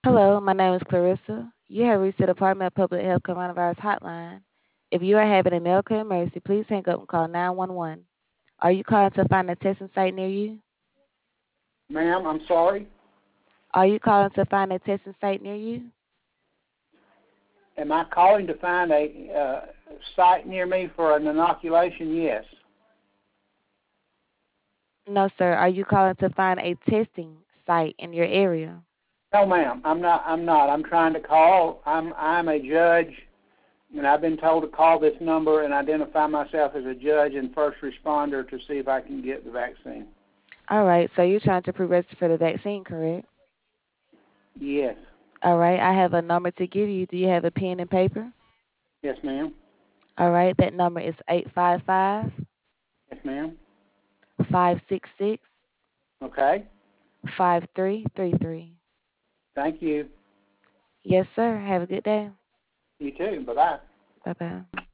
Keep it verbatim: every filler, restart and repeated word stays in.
Hello, my name is Clarissa. You have reached the Department of Public Health Coronavirus Hotline. If you are having a medical emergency, please hang up and call nine one one. Are you calling to find a testing site near you? Ma'am, I'm sorry. Are you calling to find a testing site near you? Am I calling to find a uh, site near me for an inoculation? Yes. No, sir. Are you calling to find a testing site in your area? No, ma'am. I'm not. I'm not. I'm trying to call. I'm. I'm a judge, and I've been told to call this number and identify myself as a judge and first responder to see if I can get the vaccine. All right, so you're trying to pre-register for the vaccine, correct? Yes. All right, I have a number to give you. Do you have a pen and paper? Yes, ma'am. All right, that number is eight five five, Yes, ma'am. five six six, Okay. five three three three. Thank you. Yes, sir. Have a good day. You too. Bye bye. Bye bye.